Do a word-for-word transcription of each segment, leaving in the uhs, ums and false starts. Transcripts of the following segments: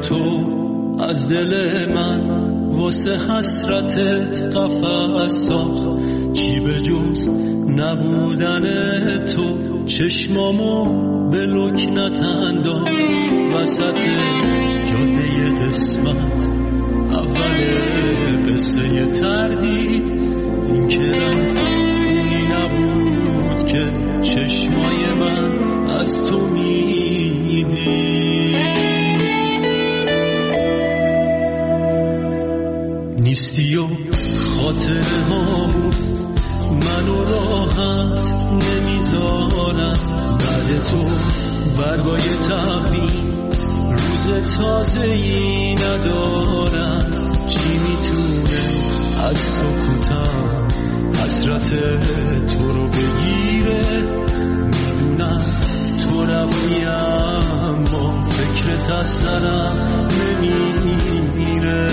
تو از دل من واسه حسرتت قفس ساخت. چی به جز نبودن تو چشمامو به لکنت انداخت. وسط جاده قسمت اول قصه تردید این که رفت اونی نبود که چشمای من از تو میدید. نیستی و خاطره هامون منو راحت نمیذارن. بعد تو برگای تقویم روز تازه‌ای ندارن. چی میتونه از سکوتم حسرت تو رو بگیره؟ میدونم تو روی اما فکرت از سرم نمیره.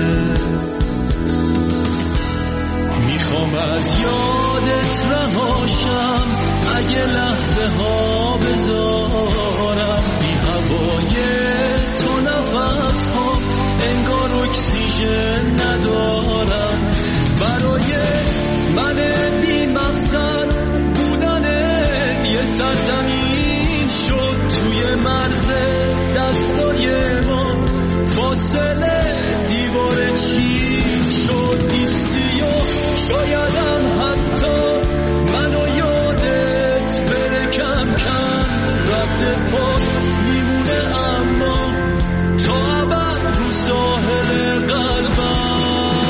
میخوام از یادت رهاشم اگه لحظه ها بذارم. بی هوای تو نفس ها انگار اکسیژن ندارم. برای من بی مقصد بودنت یه سرزمین شد توی مرز دستای ما. فاصله دیوار چین شد. نیستی و شایدم حتی منو یادت بره کم کم. رد پا میمونه اما تا ابد رو ساحل قلبم.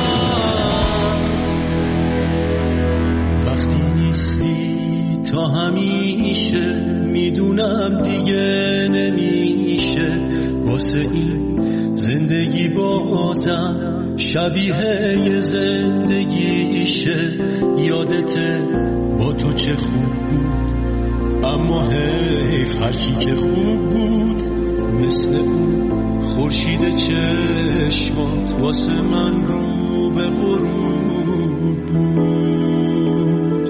وقتی نیستی تا همیشه میدونم دیگه نمیشه. واسه این زندگی بازم شبیه یه زندگیشه. یادته با تو چه خوب بود اما حیف هرچی که خوب بود مثل اون خورشید چشمات واسه من رو به غروب بود.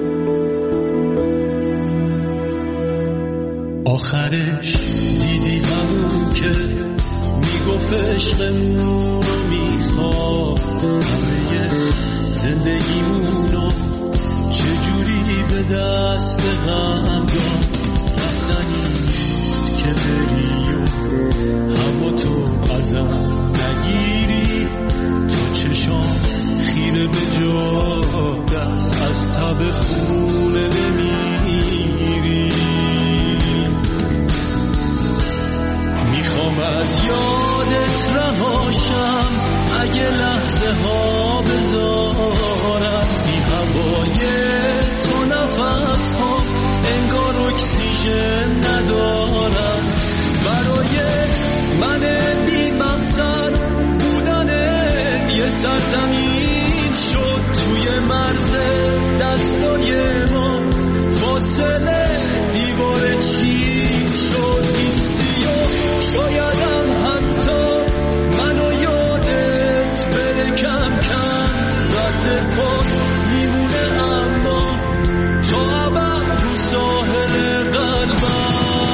آخرش دیدی همون که میگفت عشقمون رو میخواد. همه زندگیمونو چجوری به دست غم داد. رفتنی نیست که بری و هوا تو ازم نگیری. تو چشام خیره به جا دست از تب خونه نمیری. میخوام از یادت رهاشم اگه لحظه ها بذارم. بی هوای تو نفس ها انگار اکسیژن ندارم. برای من بی مقصد بودنت یه سرزمین شد توی مرز دستای ما. فاصله دیوار چین شد. نیستی و شایدم حتی منو یادت بره کم کم. رد پا میمونه اما تا ابد رو ساحل قلبم.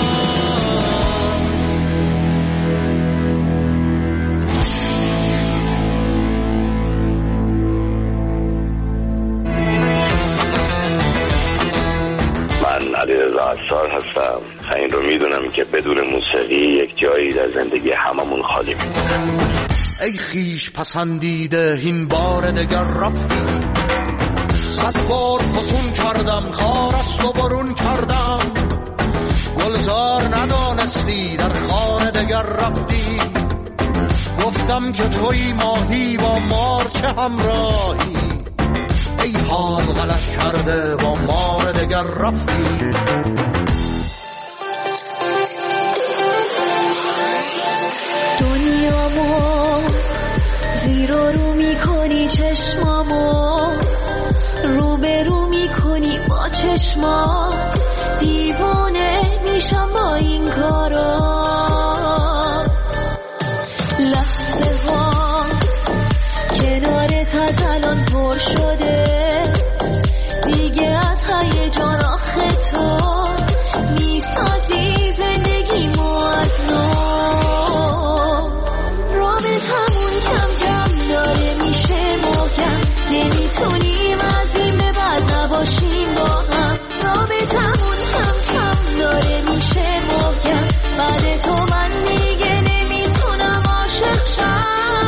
من علیرضا عصار هستم. این رو میدونم که بدون موسیقی یک جایی در زندگی هممون خالی میمونه. ای خیش پسندیده این بار دگر رفتی. صد بار فسون کردم خارست و برون کردم. گلزار ندانستی در خانه دگر رفتی. گفتم که توی ماهی با مار چه همراهی. ای حال غلط کرده با مار دگر رفتی. دنیامو زیر و رو میکنی چشمامو. رو به رو میکنی با چشمات. دیوانه میشم با این کارات. لحظه ها کنارت از الان پر شده. دیگه از هیجان آخه تو میسازی زندگی مو از نو. نباشیم با هم. رابطمون کم کم داره میشه محکم، بعد تو من دیگه نمیتونم عاشق شم.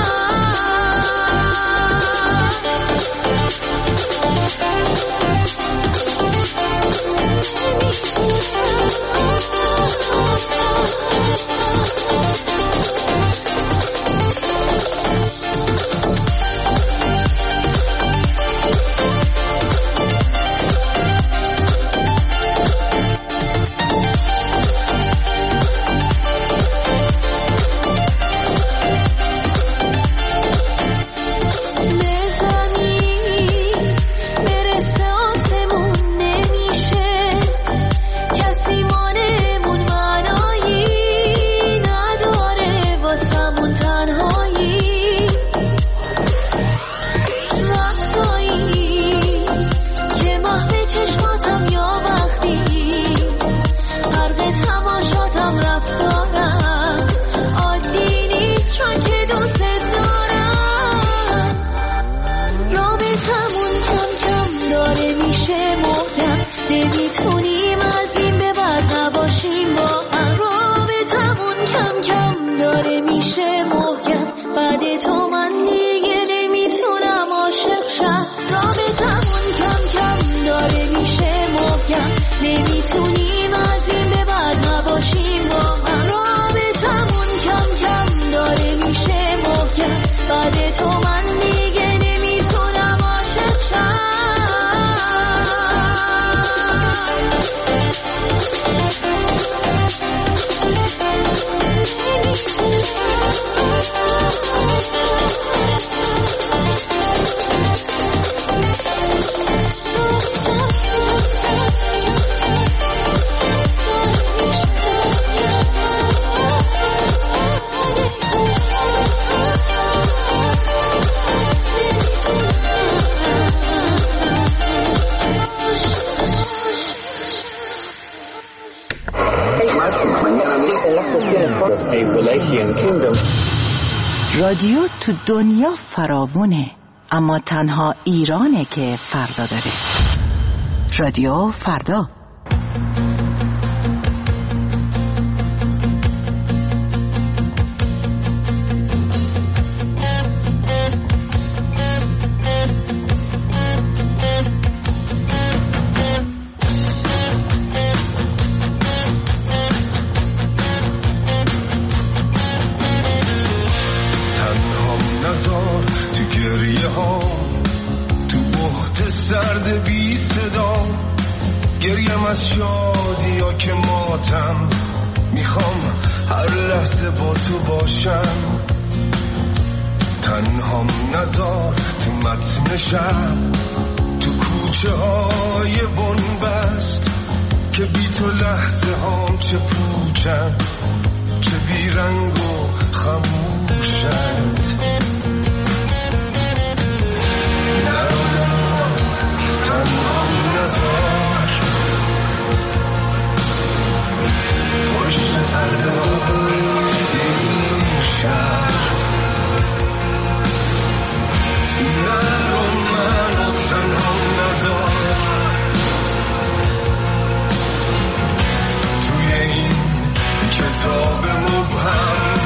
رادیو تو دنیا فراوونه، اما تنها ایرانه که فردا داره. رادیو فردا. از شادی ها که ماتم، میخوام هر لحظه با تو باشم. تنهام نذار تو متن شب، تو کوچه های بنبست، که بی تو لحظه هام چه پوچن، چه بیرنگ و خموشند. تنهام نذار پشت پرده‌های این شهر، نرو منو تنها نذار توی این کتاب مبهم.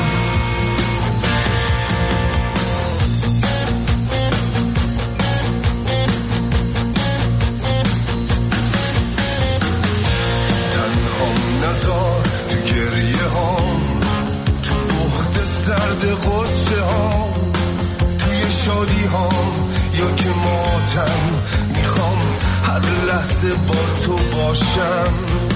تنهام نذار تو گریه هام، تو بحت سرد غصه هام، توی شادی هام یا که ماتم، میخوام هر لحظه با تو باشم.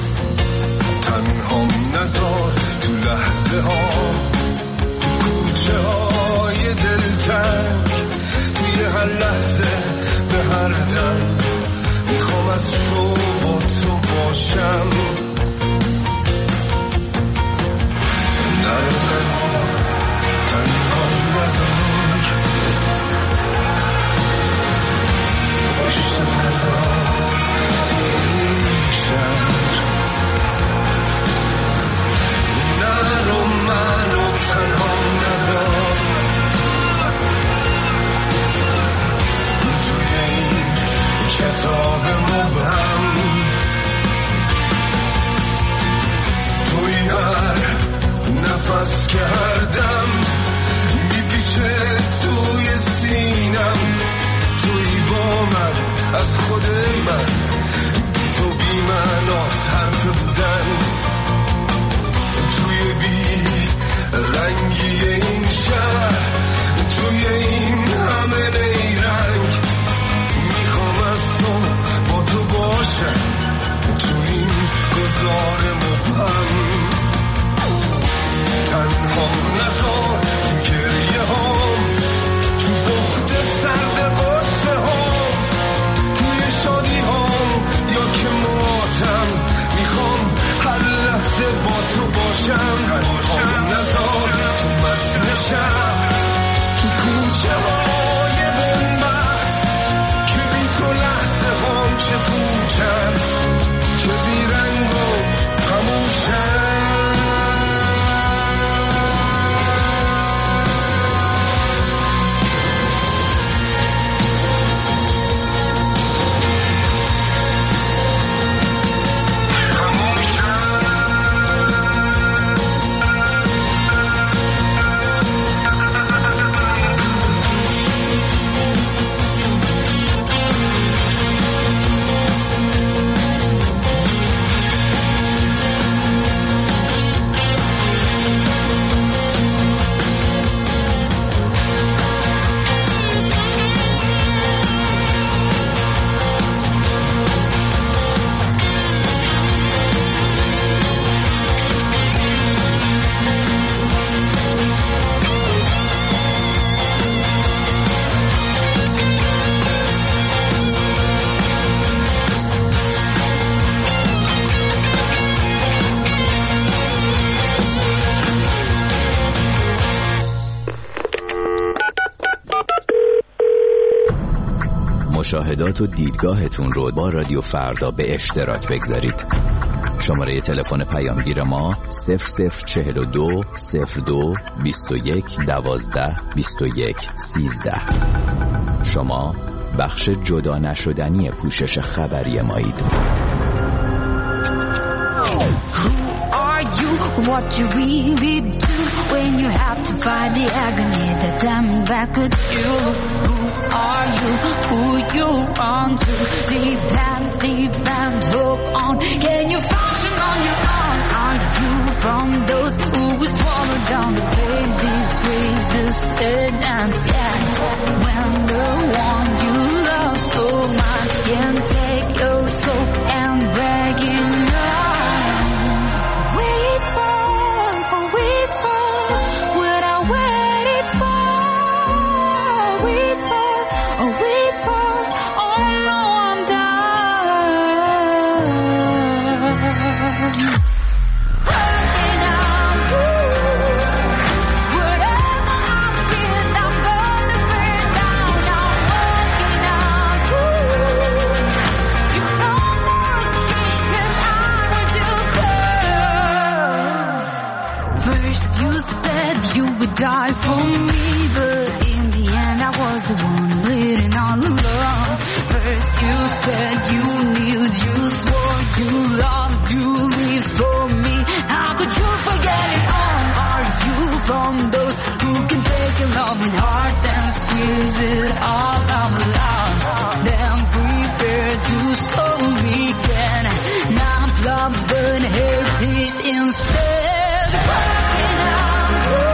تنهام نذار تو لحظه هام، تو کوچه های دلتنگ، توی هر لحظه به هر دم، میخوام از تو با تو باشم. تنهام نذار پشت پرده‌های این شهر، نرو منو تنها نذار توی این کتاب مشاهدات و دیدگاهتون رو با رادیو فردا به اشتراک بگذارید. شماره تلفن پیامگیر ما صفر صفر چهل و دو صفر دو بیست و یک دوازده بیست و یک سیزده. شما بخش جدا نشدنی پوشش خبری مایید. What you really do when you have to fight the agony that's coming back with you. Who are you? Who you run to? Deep and deep and hope on. Can you function on your own? Are you from those who will swallow down the pain, disgrace, the sadness? Yeah, when the one you love so much can take your soul and break it up. Die for me, but in the end I was the one bleeding all alone. First you said you knew, you swore you loved, you lived for me. How could you forget it all? Are you from those who can take your loving heart and squeeze it all out loud? Then prepare to slowly get not love but hate it instead. Working out,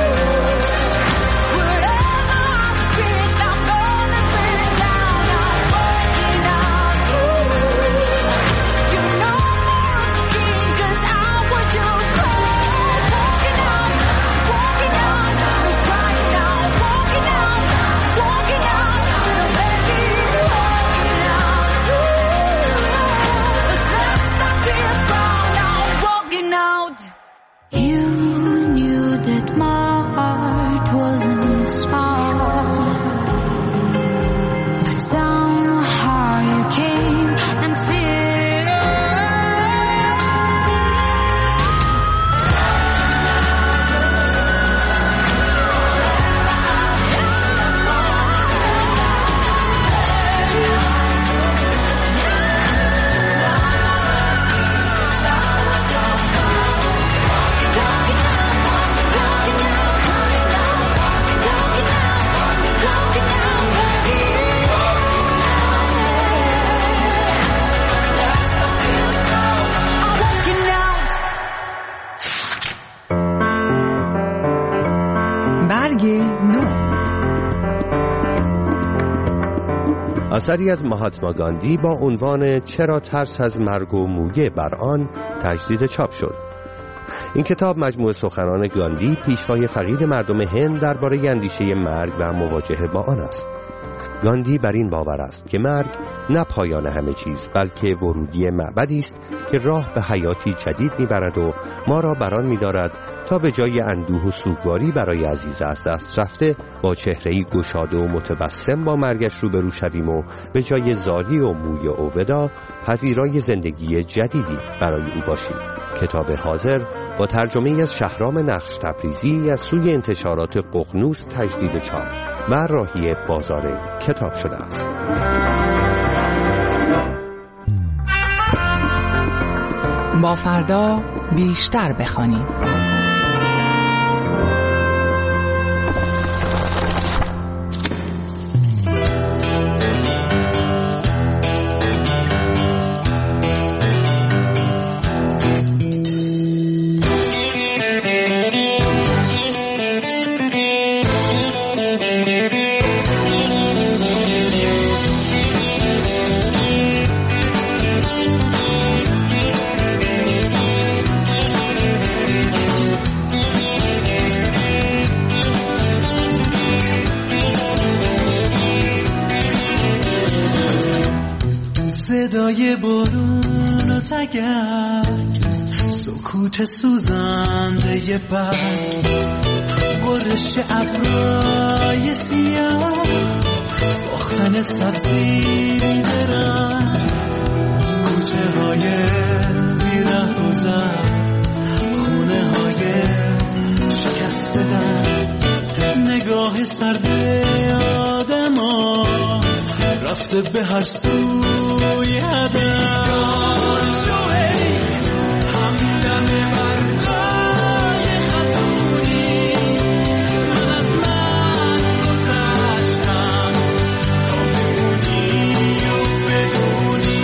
اثری از مهاتما گاندی با عنوان چرا ترس از مرگ و مویه بر آن تجدید چاپ شد. این کتاب مجموعه سخنان گاندی، پیشوای فقید مردم هند، درباره اندیشه مرگ و مواجهه با آن است. گاندی بر این باور است که مرگ نه پایان همه چیز، بلکه ورودی معبدی است که راه به حیاتی جدید میبرد و ما را بران می‌دارد تا به جای اندوه و سوگواری برای عزیز از دست رفته با چهره‌ای گشاده و متبسم با مرگش روبرو شویم و به جای زاری و موی و ودا پذیرای زندگی جدیدی برای او باشیم. کتاب حاضر با ترجمه از شهرام نقش تبریزی از سوی انتشارات ققنوس تجدید چاپ و راهی بازار کتاب شده است. با فردا بیشتر بخوانیم. صدای بارون و تگرگ سکوت سوزنده برگ، برش ابرای سیاه، باختن سبزی بیدرنگ، کوچه های بیره گذر، خونه های شکسته در، نگاه سرد آدم ها رفته به هر سوی هدف. همدم برقای خزونی من از من گذشتم تا بمونی و بدونی.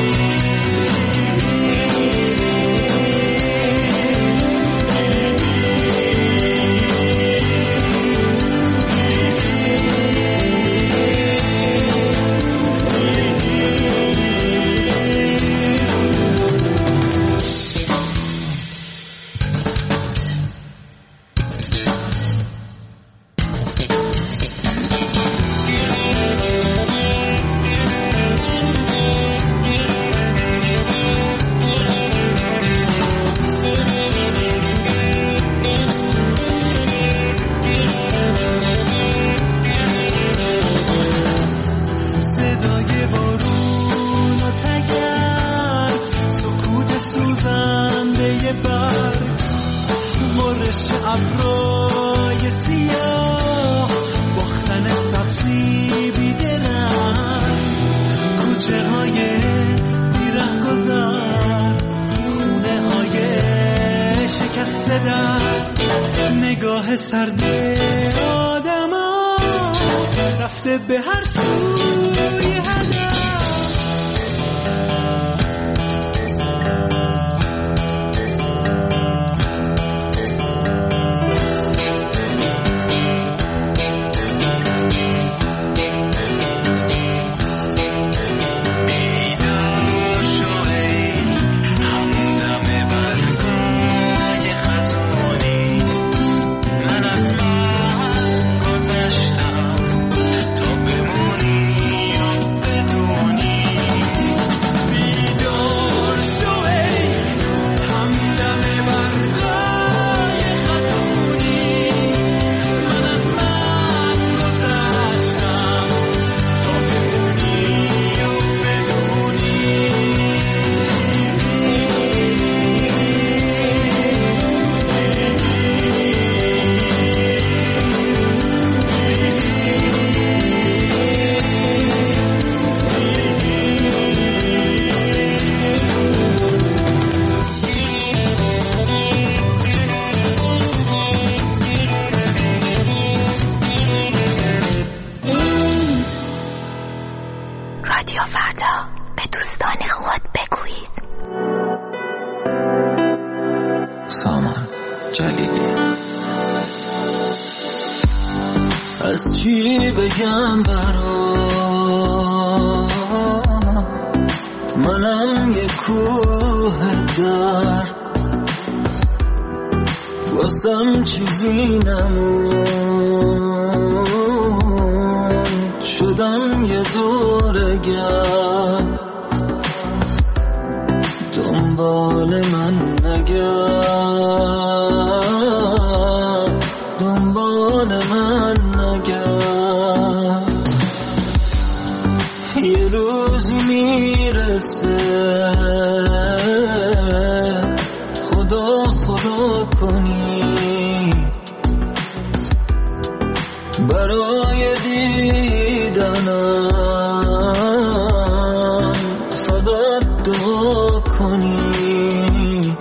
ابرای سیاه، باختن سبزی بیدرنگ، کوچه های بیره گذر، خونه های شکسته در، نگاه سرد آدم ها رفته به هر سوی هدف. از چی بگم برام، منم یه کوه درد، واسم چیزی نمون، شدم یه دور گرد، دنبال من نگرد، دنبال من نگرد، یه روز میرسه خدا خدا کنی برای دیدنم، فقط دعا کنی،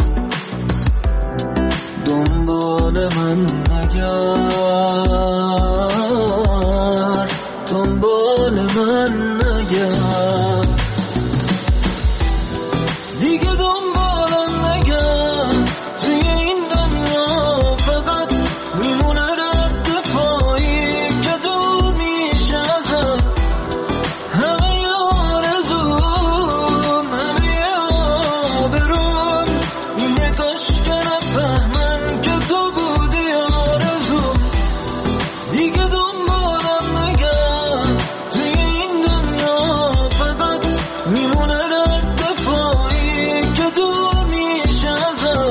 دنبال من نگرد، دنبال من نگرد، دیگه دنبالم نگرد، توی این دنیا فقط میمونه رد پایی که دور میشه ازم، همه آرزوم، همه آبروم، اینه کاش که نفهمن که تو بودی آرزوم، دیگه دنبالم نگرد، توی این دنیا فقط میمونه رد پایی که دور میشه ازم،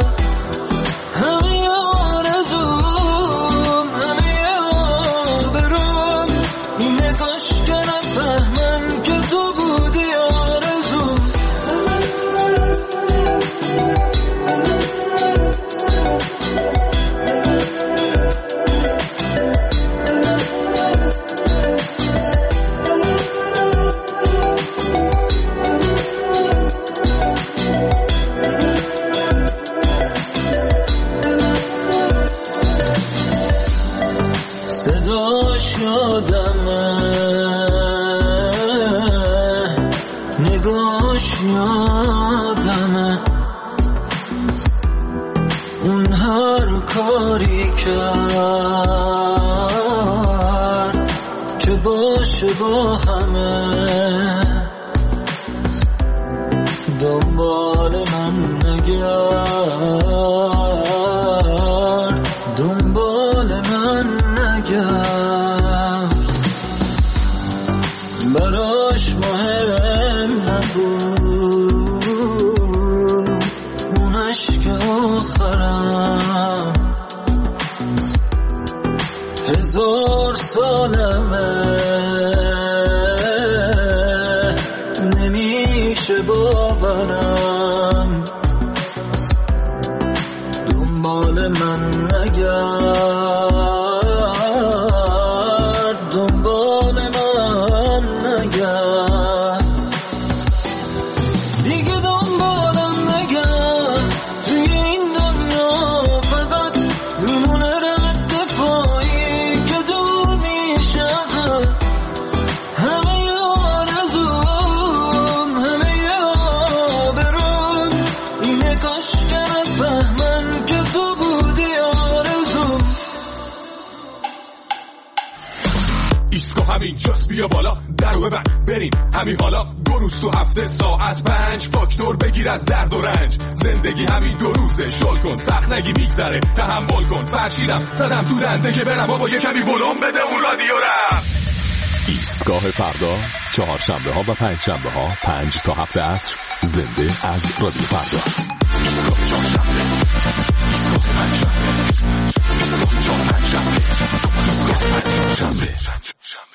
آدمه اون هر کاری کرد که باشه با همه دنبال من نگرد دنبال من نگرد براش مهم نبود اون عشق آخرم هزار سالمه نمیشه باورم دنبال من نگرد دنبال من نگرد دیگه دنبالم نگرد توی این دنیا فقط میمونه رد پایی که دور میشه ازم همه آرزوم همه آبروم اینه کاش که نفهمن که تو بودی آرزوم ایسکو همین جاست بیا بالا درو ببند بریم همین حالا دو روز تو هفته ساعت پنج فاکتور بگیر از درد و رنج زندگی همین دو روزه شل کن سخت نگی میگذره تحمل کن فرشیدم زدم تو دنده که برم بابا یه کمی ولوم بده اون رادیو رم. ایستگاه فردا چهارشنبه ها و پنج شنبه ها پنج تا هفت عصر زنده از رادیو فردا. ایستگاه چهارشنبه ایستگاه پنج شنبه ایستگاه چهار پنج شنبه ایستگاه پنج شنبه